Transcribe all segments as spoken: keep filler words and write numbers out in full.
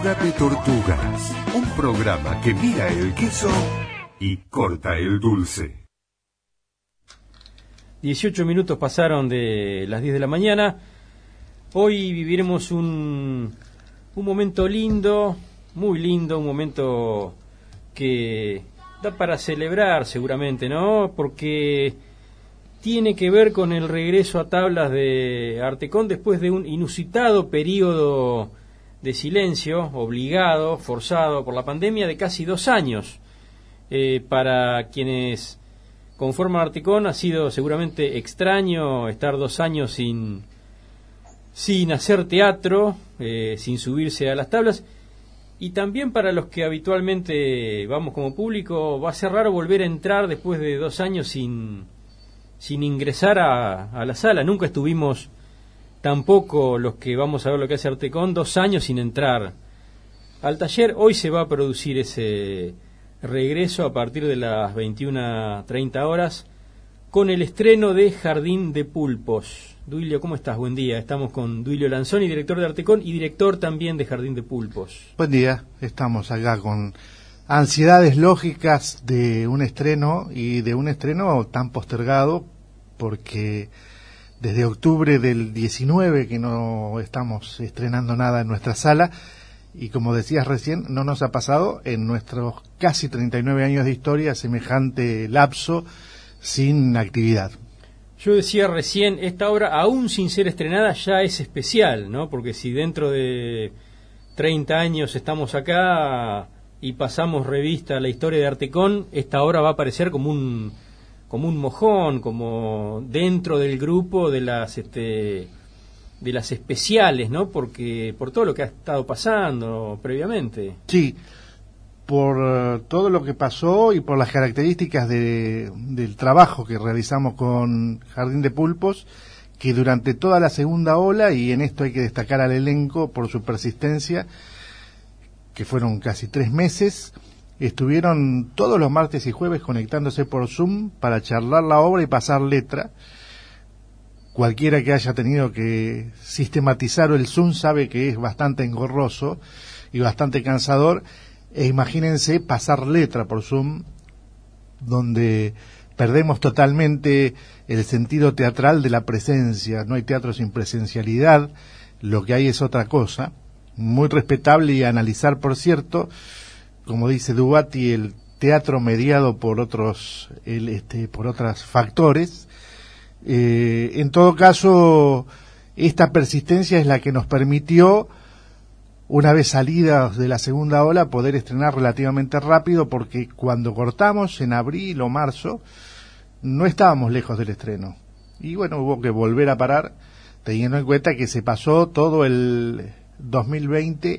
Boga de Tortugas, un programa que mira el queso y corta el dulce. dieciocho minutos pasaron de las diez de la mañana. Hoy viviremos un, un momento lindo, muy lindo, un momento que da para celebrar seguramente, ¿no? Porque tiene que ver con el regreso a tablas de Artecón después de un inusitado periodo de silencio, obligado, forzado por la pandemia, de casi dos años. Eh, para quienes conforman Artecón ha sido seguramente extraño estar dos años sin, sin hacer teatro, eh, sin subirse a las tablas. Y también para los que habitualmente vamos como público, va a ser raro volver a entrar después de dos años sin, sin ingresar a, a la sala. Nunca estuvimos, tampoco los que vamos a ver lo que hace Artecón, dos años sin entrar al taller. Hoy se va a producir ese regreso a partir de las veintiuna treinta horas con el estreno de Jardín de Pulpos. Duilio, ¿cómo estás? Buen día. Estamos con Duilio Lanzoni, director de Artecón y director también de Jardín de Pulpos. Buen día. Estamos acá con ansiedades lógicas de un estreno y de un estreno tan postergado porque desde octubre del diecinueve que no estamos estrenando nada en nuestra sala y como decías recién, no nos ha pasado en nuestros casi treinta y nueve años de historia semejante lapso sin actividad. Yo decía recién, esta obra, aún sin ser estrenada, ya es especial, ¿no? Porque si dentro de treinta años estamos acá y pasamos revista a la historia de Artecón, esta obra va a aparecer como un como un mojón, como dentro del grupo de las este de las especiales, ¿no? Porque por todo lo que ha estado pasando previamente. Sí. Por uh, todo lo que pasó y por las características de, del trabajo que realizamos con Jardín de Pulpos, que durante toda la segunda ola, y en esto hay que destacar al elenco por su persistencia, que fueron casi tres meses, estuvieron todos los martes y jueves conectándose por Zoom para charlar la obra y pasar letra. Cualquiera que haya tenido que sistematizar el Zoom sabe que es bastante engorroso y bastante cansador. E imagínense pasar letra por Zoom, donde perdemos totalmente el sentido teatral de la presencia. No hay teatro sin presencialidad, lo que hay es otra cosa, muy respetable y a analizar, por cierto, como dice Dubati, el teatro mediado por otros, el, este, por otros factores. Eh, en todo caso, esta persistencia es la que nos permitió, una vez salidas de la segunda ola, poder estrenar relativamente rápido, porque cuando cortamos en abril o marzo no estábamos lejos del estreno y bueno, hubo que volver a parar teniendo en cuenta que se pasó todo el dos mil veinte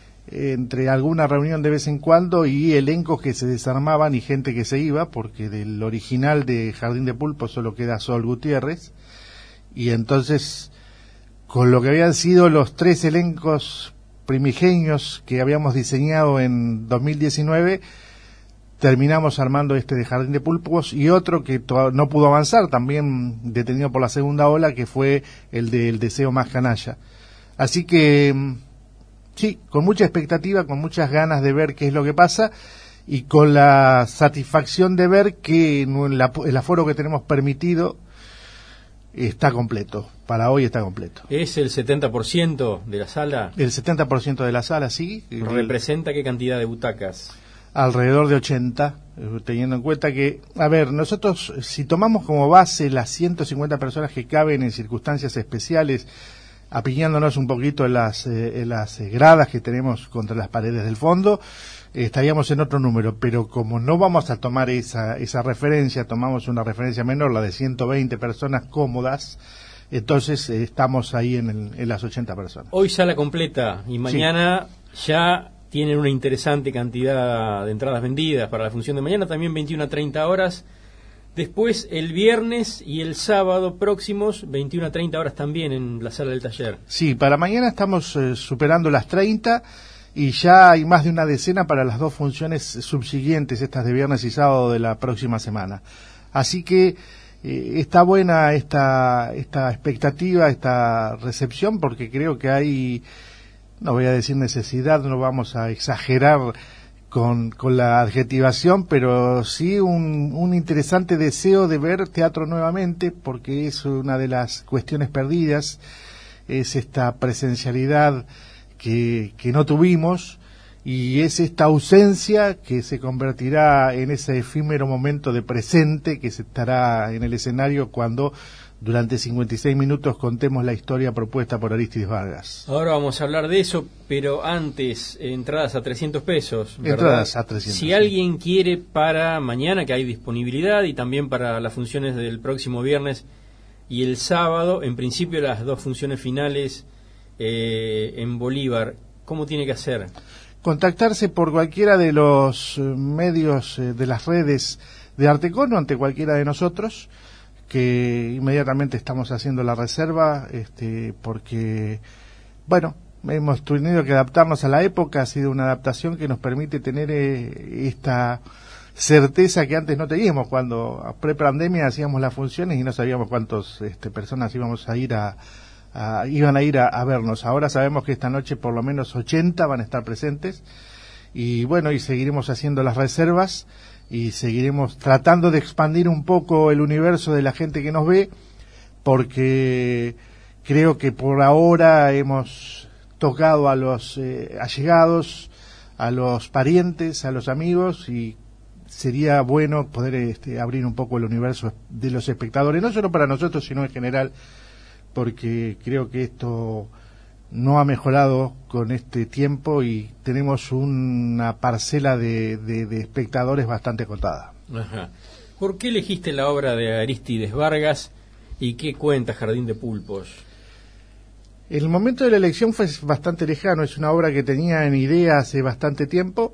entre alguna reunión de vez en cuando y elencos que se desarmaban y gente que se iba, porque del original de Jardín de Pulpos solo queda Sol Gutiérrez, y entonces con lo que habían sido los tres elencos primigenios que habíamos diseñado en dos mil diecinueve, terminamos armando este de Jardín de Pulpos y otro que no pudo avanzar, también detenido por la segunda ola, que fue el de El Deseo Más Canalla. Así que sí, con mucha expectativa, con muchas ganas de ver qué es lo que pasa y con la satisfacción de ver que el aforo que tenemos permitido está completo. Para hoy está completo. ¿Es el setenta por ciento de la sala? El setenta por ciento de la sala, sí. ¿Representa qué cantidad de butacas? Alrededor de ochenta, teniendo en cuenta que, a ver, nosotros si tomamos como base las ciento cincuenta personas que caben en circunstancias especiales, apiñándonos un poquito en las, eh, en las gradas que tenemos contra las paredes del fondo, eh, estaríamos en otro número, pero como no vamos a tomar esa, esa referencia, tomamos una referencia menor, la de ciento veinte personas cómodas, entonces eh, estamos ahí en, el, en las ochenta personas. Hoy sala completa y mañana sí. Ya tienen una interesante cantidad de entradas vendidas para la función de mañana, también veintiuna a treinta horas. Después el viernes y el sábado próximos, veintiuna a treinta horas también en la sala del taller. Sí, para mañana estamos eh, superando las treinta y ya hay más de una decena para las dos funciones subsiguientes, estas de viernes y sábado de la próxima semana. Así que eh, está buena esta, esta expectativa, esta recepción, porque creo que hay no voy a decir necesidad, no vamos a exagerar con, con la adjetivación, pero sí un, un interesante deseo de ver teatro nuevamente, porque es una de las cuestiones perdidas, es esta presencialidad que, que no tuvimos, y es esta ausencia que se convertirá en ese efímero momento de presente que se estará en el escenario cuando durante cincuenta y seis minutos contemos la historia propuesta por Arístides Vargas. Ahora vamos a hablar de eso, pero antes, entradas a trescientos pesos, ¿verdad? Entradas a trescientos. Si alguien quiere para mañana, que hay disponibilidad, y también para las funciones del próximo viernes y el sábado, en principio las dos funciones finales eh, en Bolívar, ¿cómo tiene que hacer? Contactarse por cualquiera de los medios eh, de las redes de Artecon o ante cualquiera de nosotros, que inmediatamente estamos haciendo la reserva, este, porque, bueno, hemos tenido que adaptarnos a la época, ha sido una adaptación que nos permite tener eh, esta certeza que antes no teníamos, cuando a pre-pandemia hacíamos las funciones y no sabíamos cuántas este, personas íbamos a ir a, a iban a ir a, a vernos. Ahora sabemos que esta noche por lo menos ochenta van a estar presentes, y bueno, y seguiremos haciendo las reservas y seguiremos tratando de expandir un poco el universo de la gente que nos ve, porque creo que por ahora hemos tocado a los eh, allegados, a los parientes, a los amigos, y sería bueno poder este, abrir un poco el universo de los espectadores, no solo para nosotros, sino en general, porque creo que esto no ha mejorado con este tiempo y tenemos una parcela de, de, de espectadores bastante acotada. Ajá. ¿Por qué elegiste la obra de Arístides Vargas y qué cuenta Jardín de Pulpos? El momento de la elección fue bastante lejano, es una obra que tenía en idea hace bastante tiempo,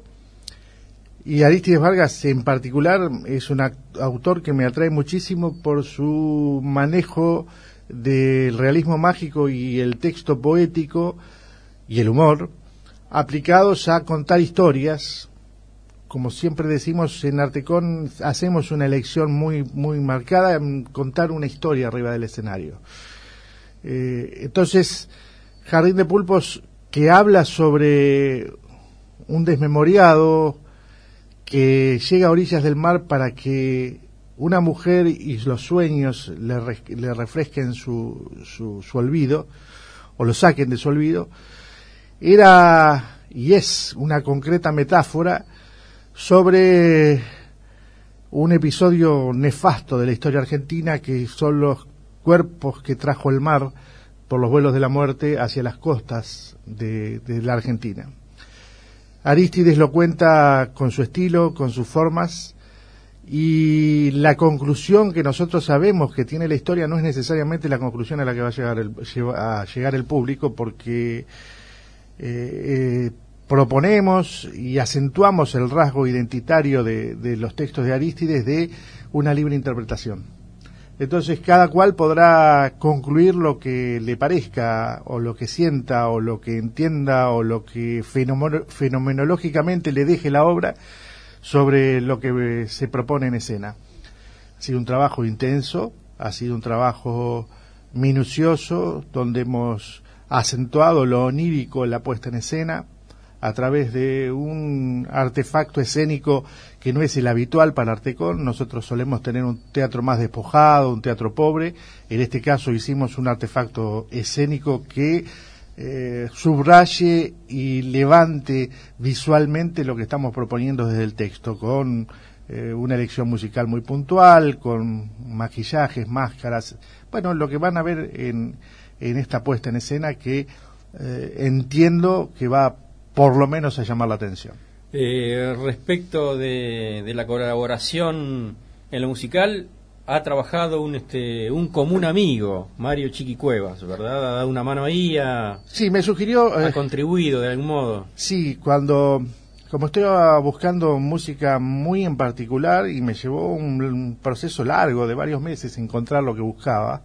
y Arístides Vargas en particular es un autor que me atrae muchísimo por su manejo del realismo mágico y el texto poético y el humor aplicados a contar historias. Como siempre decimos en Artecon, hacemos una elección muy muy marcada en contar una historia arriba del escenario. Eh, entonces, Jardín de Pulpos, que habla sobre un desmemoriado que llega a orillas del mar para que una mujer y los sueños le, re, le refresquen su, su, su olvido, o lo saquen de su olvido, era y es una concreta metáfora sobre un episodio nefasto de la historia argentina, que son los cuerpos que trajo el mar por los vuelos de la muerte hacia las costas de, de la Argentina. Arístides lo cuenta con su estilo, con sus formas, y la conclusión que nosotros sabemos que tiene la historia no es necesariamente la conclusión a la que va a llegar el, a llegar el público, porque eh, eh, proponemos y acentuamos el rasgo identitario de, de los textos de Arístides de una libre interpretación. Entonces cada cual podrá concluir lo que le parezca, o lo que sienta, o lo que entienda, o lo que fenomenológicamente le deje la obra sobre lo que se propone en escena. Ha sido un trabajo intenso, ha sido un trabajo minucioso, donde hemos acentuado lo onírico en la puesta en escena a través de un artefacto escénico que no es el habitual para Artecon. Nosotros solemos tener un teatro más despojado, un teatro pobre. En este caso hicimos un artefacto escénico que Eh, subraye y levante visualmente lo que estamos proponiendo desde el texto, con eh, una elección musical muy puntual, con maquillajes, máscaras, bueno, lo que van a ver en, en esta puesta en escena, que eh, entiendo que va por lo menos a llamar la atención. Eh, respecto de, de la colaboración en lo musical, ha trabajado un este un común amigo, Mario Chiqui Cuevas, ¿verdad? Ha dado una mano ahí, a, sí, me sugirió, ha eh, contribuido de algún modo. Sí, cuando, como estoy buscando música muy en particular, y me llevó un, un proceso largo de varios meses encontrar lo que buscaba,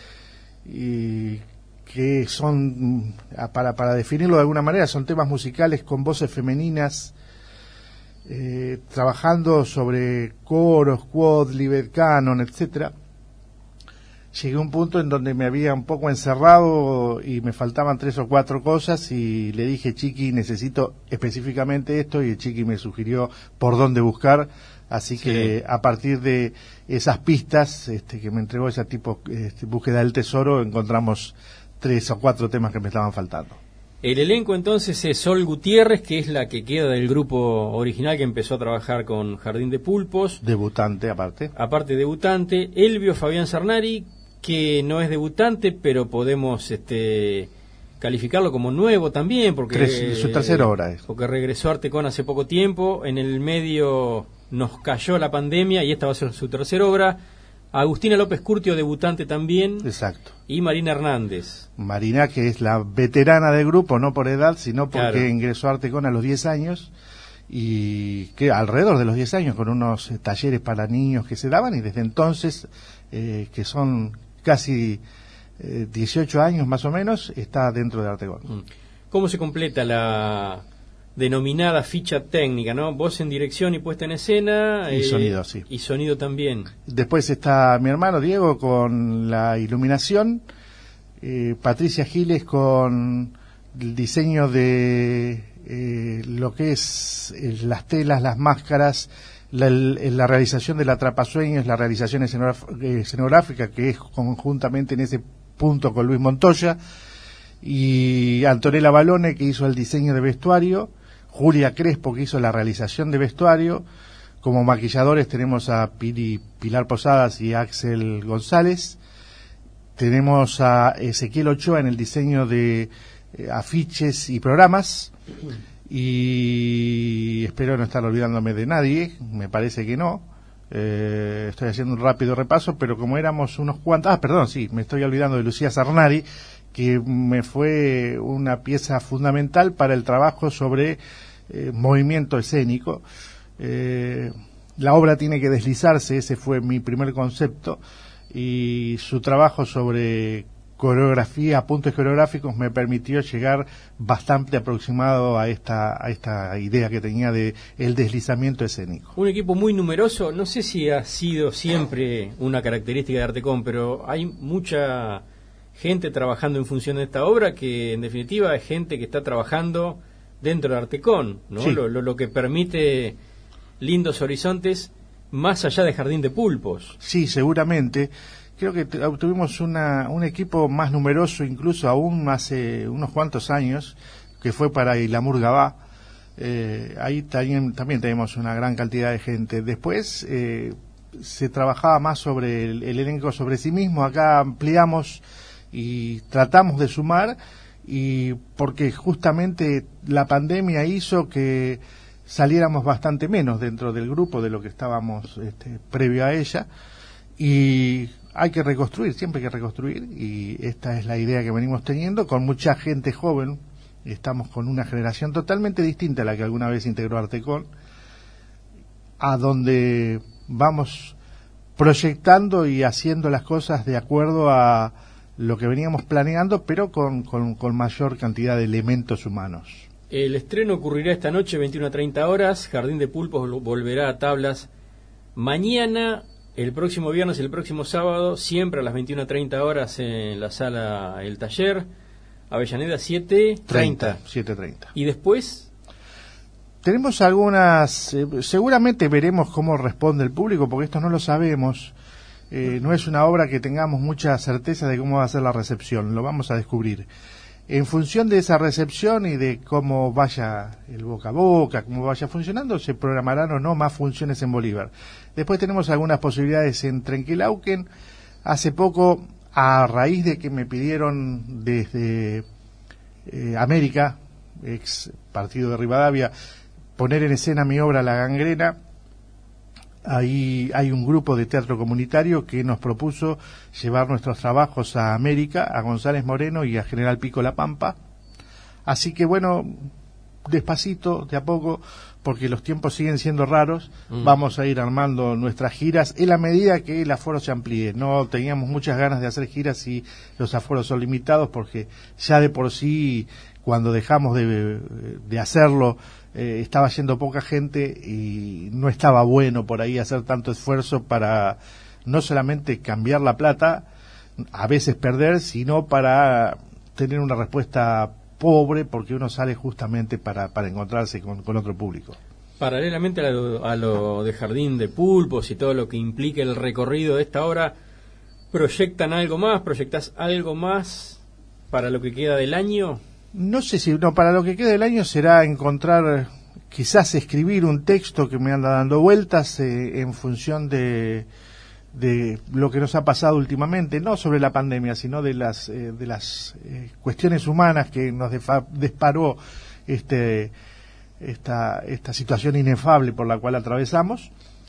y que son, para, para definirlo de alguna manera, son temas musicales con voces femeninas, Eh, trabajando sobre coros, quodlibet, canon, etcétera. llegué a un punto en donde me había un poco encerrado y me faltaban tres o cuatro cosas y le dije, Chiqui, necesito específicamente esto, y el Chiqui me sugirió por dónde buscar, así sí. que a partir de esas pistas este, que me entregó ese tipo este, búsqueda del tesoro, encontramos tres o cuatro temas que me estaban faltando. El elenco entonces es Sol Gutiérrez, que es la que queda del grupo original que empezó a trabajar con Jardín de Pulpos. Debutante aparte. Aparte debutante. Elvio Fabián Sarnari, que no es debutante, pero podemos este, calificarlo como nuevo también, porque Tres, su tercera obra es. Porque regresó a Artecon hace poco tiempo. En el medio nos cayó la pandemia y esta va a ser su tercera obra. Agustina López Curtio, debutante también. Exacto. Y Marina Hernández. Marina, que es la veterana del grupo, no por edad, sino porque claro. ingresó a Artecon a los diez años, y que alrededor de los diez años, con unos eh, talleres para niños que se daban, y desde entonces, eh, que son casi eh, dieciocho años más o menos, está dentro de Artecon. ¿Cómo se completa la denominada ficha técnica, no? Voz en dirección y puesta en escena. Y eh, sonido, sí. Y sonido también. Después está mi hermano Diego con la iluminación, eh, Patricia Giles con el diseño de eh, lo que es eh, las telas, las máscaras, la, la realización del atrapasueños, la realización escenograf- escenográfica, que es conjuntamente en ese punto con Luis Montoya, y Antonella Balone, que hizo el diseño de vestuario, Julia Crespo, que hizo la realización de vestuario. Como maquilladores tenemos a Pili, Pilar Posadas y Axel González. Tenemos a Ezequiel Ochoa en el diseño de eh, afiches y programas. Y espero no estar olvidándome de nadie, me parece que no. Eh, estoy haciendo un rápido repaso, pero como éramos unos cuantos... Ah, perdón, sí, me estoy olvidando de Lucía Sarnari, que me fue una pieza fundamental para el trabajo sobre eh, movimiento escénico. Eh, la obra tiene que deslizarse, ese fue mi primer concepto, y su trabajo sobre coreografía, apuntes coreográficos, me permitió llegar bastante aproximado a esta a esta idea que tenía de el deslizamiento escénico. Un equipo muy numeroso, no sé si ha sido siempre una característica de Artecon, pero hay mucha gente trabajando en función de esta obra, que en definitiva es gente que está trabajando dentro de Artecon, ¿no? Sí. Lo, lo, lo que permite lindos horizontes más allá de Jardín de Pulpos. Sí, seguramente. Creo que tuvimos una, un equipo más numeroso, incluso aún hace unos cuantos años, que fue para Ilamur Gabá. Eh, ahí también, también tenemos una gran cantidad de gente. Después eh, se trabajaba más sobre el, el elenco sobre sí mismo. Acá ampliamos y tratamos de sumar, y porque justamente la pandemia hizo que saliéramos bastante menos dentro del grupo de lo que estábamos este, previo a ella, y hay que reconstruir, siempre hay que reconstruir, y esta es la idea que venimos teniendo con mucha gente joven. Estamos con una generación totalmente distinta a la que alguna vez integró Artecon, a donde vamos proyectando y haciendo las cosas de acuerdo a lo que veníamos planeando, pero con, con, con mayor cantidad de elementos humanos. El estreno ocurrirá esta noche, veintiuna a treinta horas. Jardín de Pulpos volverá a tablas mañana, el próximo viernes y el próximo sábado, siempre a las veintiuna a treinta horas en la sala El Taller, Avellaneda siete treinta. siete treinta. ¿Y después? Tenemos algunas, eh, seguramente veremos cómo responde el público, porque esto no lo sabemos. Eh, no es una obra que tengamos mucha certeza de cómo va a ser la recepción, lo vamos a descubrir. En función de esa recepción y de cómo vaya el boca a boca, cómo vaya funcionando, se programarán o no más funciones en Bolívar. Después tenemos algunas posibilidades en Trenquelauquen. Hace poco, a raíz de que me pidieron desde eh, América, ex partido de Rivadavia, poner en escena mi obra La Gangrena, ahí hay un grupo de teatro comunitario que nos propuso llevar nuestros trabajos a América, a González Moreno y a General Pico La Pampa. Así que bueno, despacito, de a poco, porque los tiempos siguen siendo raros, mm. vamos a ir armando nuestras giras en la medida que el aforo se amplíe. No teníamos muchas ganas de hacer giras y los aforos son limitados, porque ya de por sí, cuando dejamos de, de hacerlo, eh, estaba yendo poca gente y no estaba bueno por ahí hacer tanto esfuerzo para no solamente cambiar la plata, a veces perder, sino para tener una respuesta pobre, porque uno sale justamente para, para encontrarse con, con otro público. Paralelamente a lo, a lo de Jardín de Pulpos y todo lo que implica el recorrido de esta obra, ¿proyectan algo más? ¿Proyectás algo más para lo que queda del año? No sé si, no, para lo que queda del año será encontrar, quizás escribir un texto que me anda dando vueltas eh, en función de, de lo que nos ha pasado últimamente, no sobre la pandemia, sino de las, eh, de las eh, cuestiones humanas que nos defa, disparó este, esta, esta situación inefable por la cual atravesamos.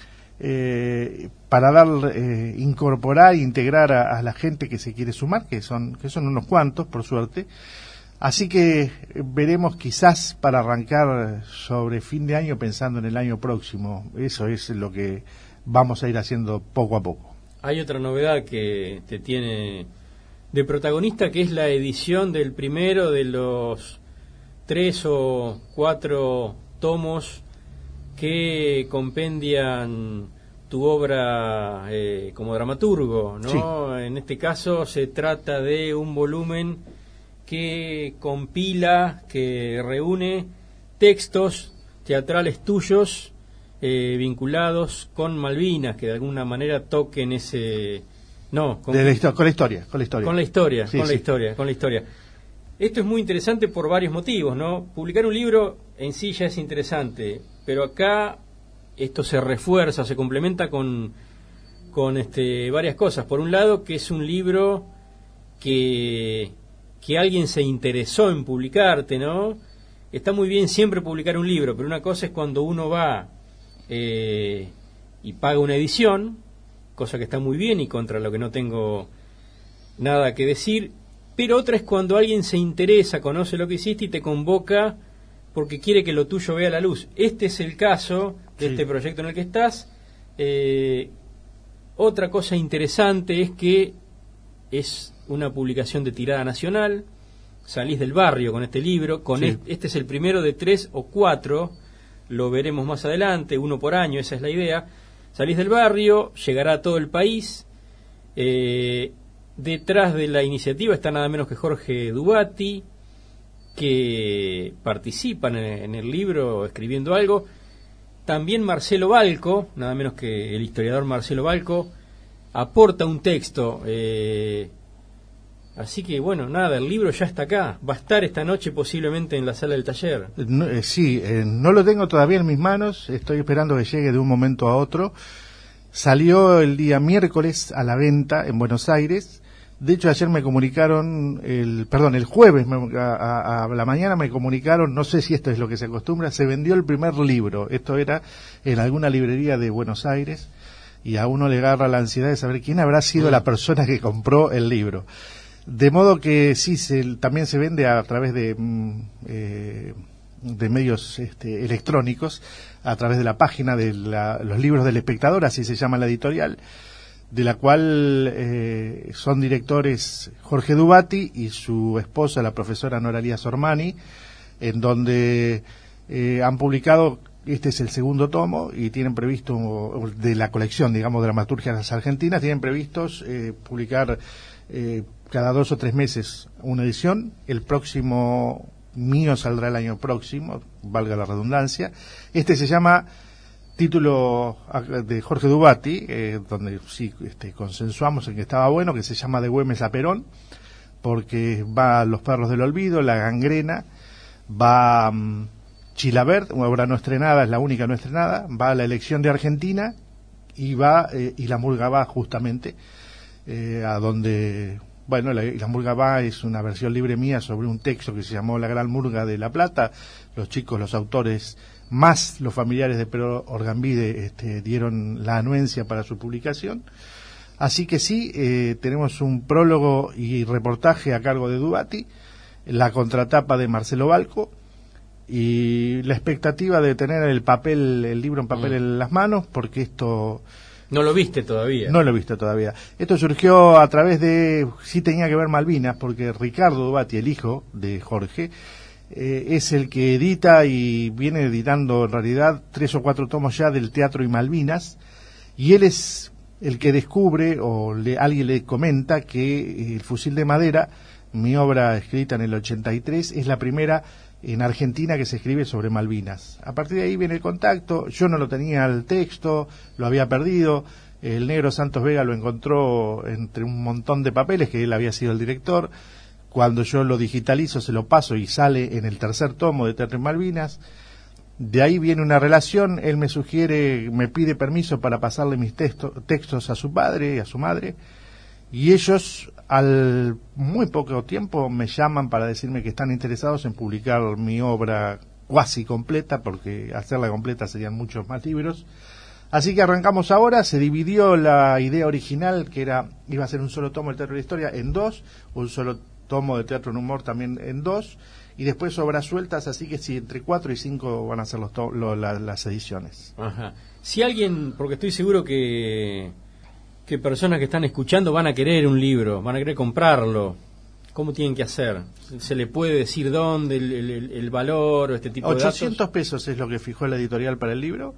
Eh, para dar, eh, incorporar e integrar a, a la gente que se quiere sumar, que son, que son unos cuantos, por suerte. Así que eh, veremos quizás para arrancar sobre fin de año pensando en el año próximo. Eso es lo que vamos a ir haciendo poco a poco. Hay otra novedad que te tiene de protagonista, que es la edición del primero de los tres o cuatro tomos que compendian tu obra eh, como dramaturgo, ¿no? Sí. En este caso se trata de un volumen que compila, que reúne textos teatrales tuyos eh, vinculados con Malvinas, que de alguna manera toquen ese... No, con, de la histo- con la historia, con la historia. Con la historia, sí, con sí. la historia, con la historia. Esto es muy interesante por varios motivos, ¿no? Publicar un libro en sí ya es interesante, pero acá esto se refuerza, se complementa con, con este, varias cosas. Por un lado, que es un libro que, que alguien se interesó en publicarte, ¿no? Está muy bien siempre publicar un libro, pero una cosa es cuando uno va eh, y paga una edición, cosa que está muy bien y contra lo que no tengo nada que decir, pero otra es cuando alguien se interesa, conoce lo que hiciste y te convoca porque quiere que lo tuyo vea la luz. Este es el caso de sí. este proyecto en el que estás. Eh, otra cosa interesante es que es una publicación de tirada nacional. Salís del barrio con este libro. Con sí. este, este es el primero de tres o cuatro. Lo veremos más adelante, uno por año, esa es la idea. Salís del barrio, llegará a todo el país. Eh, detrás de la iniciativa está nada menos que Jorge Dubati, que participan en el libro escribiendo algo. También Marcelo Balco, nada menos que el historiador Marcelo Balco, aporta un texto. Eh, así que bueno, nada, el libro ya está acá. Va a estar esta noche posiblemente en la sala del taller. No, eh, sí, eh, no lo tengo todavía en mis manos. Estoy esperando que llegue de un momento a otro. Salió el día miércoles a la venta en Buenos Aires. De hecho, ayer me comunicaron, el perdón, el jueves me, a, a, a la mañana me comunicaron, no sé si esto es lo que se acostumbra, se vendió el primer libro. Esto era en alguna librería de Buenos Aires y a uno le agarra la ansiedad de saber quién habrá sido la persona que compró el libro. De modo que sí, se, también se vende a través de, eh, de medios este, electrónicos, a través de la página de la, los libros del espectador, así se llama la editorial, de la cual eh, son directores Jorge Dubati y su esposa, la profesora Noralía Sormani, en donde eh, han publicado, este es el segundo tomo, y tienen previsto, de la colección, digamos, de dramaturgias argentinas, tienen previstos eh, publicar eh, cada dos o tres meses una edición. El próximo mío saldrá el año próximo, valga la redundancia. Este se llama... título de Jorge Dubati, eh, donde sí este, consensuamos en que estaba bueno, que se llama De Güemes a Perón, porque va Los Perros del Olvido, La Gangrena, va um, Chilavert, una obra no estrenada, es la única no estrenada, va La Elección de Argentina y va eh, y La Murga va justamente eh, a donde, bueno, la, la Murga va es una versión libre mía sobre un texto que se llamó La Gran Murga de La Plata. Los chicos, los autores más los familiares de Pedro Orgambide este, dieron la anuencia para su publicación. Así que sí, eh, tenemos un prólogo y reportaje a cargo de Dubati, la contratapa de Marcelo Balco y la expectativa de tener el papel, el libro en papel mm. en las manos, porque esto... No lo viste todavía. No lo he visto todavía. Esto surgió a través de... Sí tenía que ver Malvinas, porque Ricardo Dubati, el hijo de Jorge, Eh, es el que edita y viene editando en realidad tres o cuatro tomos ya del teatro y Malvinas, y él es el que descubre o le, alguien le comenta que El fusil de madera, mi obra escrita en el ochenta y tres, es la primera en Argentina que se escribe sobre Malvinas. A partir de ahí viene el contacto, yo no lo tenía el texto, lo había perdido, el negro Santos Vega lo encontró entre un montón de papeles, que él había sido el director. Cuando yo lo digitalizo, se lo paso y sale en el tercer tomo de Teatro en Malvinas. De ahí viene una relación, él me sugiere, me pide permiso para pasarle mis texto, textos a su padre y a su madre, y ellos al muy poco tiempo me llaman para decirme que están interesados en publicar mi obra cuasi completa, porque hacerla completa serían muchos más libros. Así que arrancamos ahora. Se dividió la idea original, que era iba a ser un solo tomo de Teatro de la Historia, en dos, un solo tomo de Teatro en Humor también en dos, y después obras sueltas, así que si entre cuatro y cinco van a ser los to lo, la, las ediciones. Ajá. Si alguien, porque estoy seguro que, que personas que están escuchando van a querer un libro, van a querer comprarlo, ¿cómo tienen que hacer? ¿Se le puede decir dónde, el, el, el valor o este tipo de datos? ochocientos pesos es lo que fijó la editorial para el libro.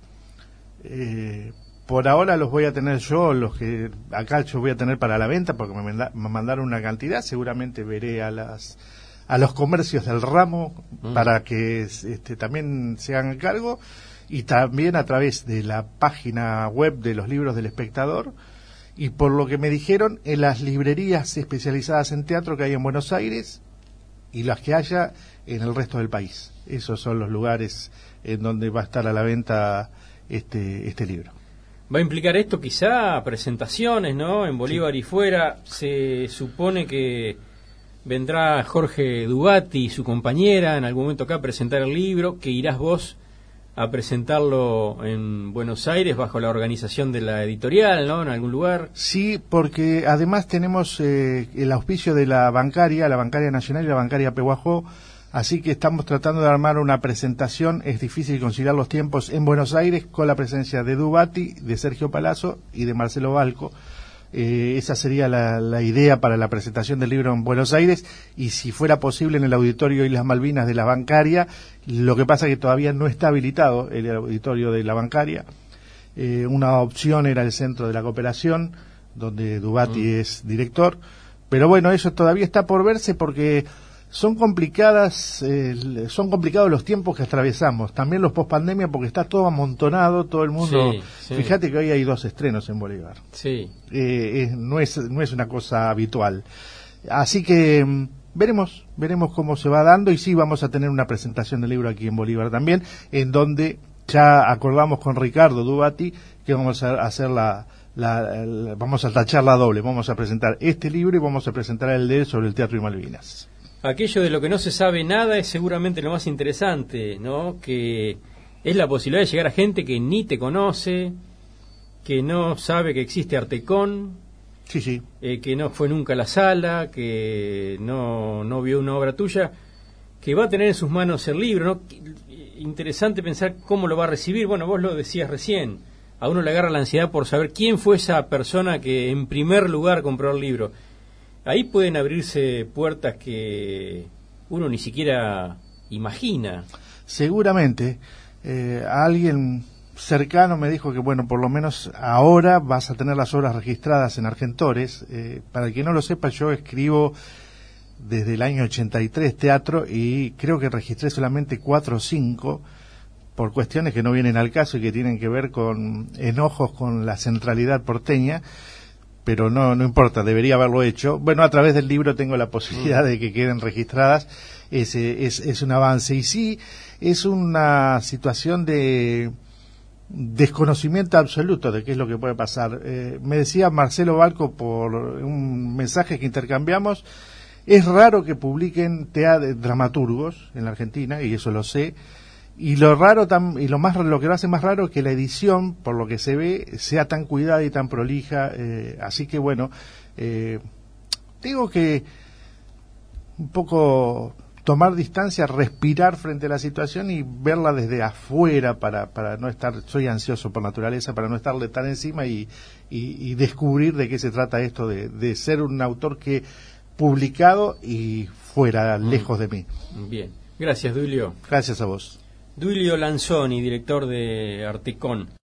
Eh, por ahora los voy a tener yo, los que acá yo voy a tener para la venta, porque me, manda, me mandaron una cantidad. Seguramente veré a las a los comercios del ramo mm. para que este, también se hagan cargo, y también a través de la página web de los libros del Espectador, y por lo que me dijeron, en las librerías especializadas en teatro que hay en Buenos Aires y las que haya en el resto del país. Esos son los lugares en donde va a estar a la venta este, este libro. Va a implicar esto quizá presentaciones, ¿no? En Bolívar sí. y fuera. Se supone que vendrá Jorge Dubati y su compañera en algún momento acá a presentar el libro, que irás vos a presentarlo en Buenos Aires bajo la organización de la editorial, ¿no? En algún lugar. Sí, porque además tenemos eh, el auspicio de la bancaria, la Bancaria Nacional y la Bancaria Pehuajó, así que estamos tratando de armar una presentación. Es difícil conciliar los tiempos en Buenos Aires, con la presencia de Dubati, de Sergio Palazzo y de Marcelo Balco. Eh, esa sería la, la idea para la presentación del libro en Buenos Aires, y si fuera posible en el auditorio Islas Malvinas de la Bancaria. Lo que pasa es que todavía no está habilitado el auditorio de la Bancaria. Eh, una opción era el Centro de la Cooperación, donde Dubati mm. es director, pero bueno, eso todavía está por verse, porque son complicadas, eh, son complicados los tiempos que atravesamos, también los pospandemia, porque está todo amontonado, todo el mundo. Sí, sí. Fíjate que hoy hay dos estrenos en Bolívar. Sí. Eh, eh, no es no es una cosa habitual. Así que mm, veremos, veremos cómo se va dando, y sí, vamos a tener una presentación del libro aquí en Bolívar también, en donde ya acordamos con Ricardo Dubati que vamos a hacer la La, la, vamos a tachar la doble, vamos a presentar este libro y vamos a presentar el de él sobre el teatro y Malvinas. Aquello de lo que no se sabe nada es seguramente lo más interesante, ¿no? Que es la posibilidad de llegar a gente que ni te conoce, que no sabe que existe Artecón, sí, sí. Eh, que no fue nunca a la sala, que no, no vio una obra tuya, que va a tener en sus manos el libro, ¿no? Interesante pensar cómo lo va a recibir. Bueno, vos lo decías recién, a uno le agarra la ansiedad por saber quién fue esa persona que en primer lugar compró el libro. Ahí pueden abrirse puertas que uno ni siquiera imagina. Seguramente. Eh, alguien cercano me dijo que, bueno, por lo menos ahora vas a tener las obras registradas en Argentores. Eh, para el que no lo sepa, yo escribo desde el año ochenta y tres teatro, y creo que registré solamente cuatro o cinco, por cuestiones que no vienen al caso y que tienen que ver con enojos con la centralidad porteña, pero no no importa, debería haberlo hecho. Bueno, a través del libro tengo la posibilidad de que queden registradas. Es, es, es un avance, y sí, es una situación de desconocimiento absoluto de qué es lo que puede pasar. Eh, me decía Marcelo Balco por un mensaje que intercambiamos, es raro que publiquen teatro, dramaturgos en la Argentina, y eso lo sé. Y lo raro tam, y lo más lo que lo hace más raro es que la edición, por lo que se ve, sea tan cuidada y tan prolija. Eh, así que bueno, eh, digo que un poco tomar distancia, respirar frente a la situación y verla desde afuera, para para no estar, soy ansioso por naturaleza, para no estarle tan encima, y, y, y descubrir de qué se trata esto de, de ser un autor que publicado y fuera, mm. lejos de mí. Bien, gracias, Duilio. Gracias a vos. Duilio Lanzoni, director de Artecón.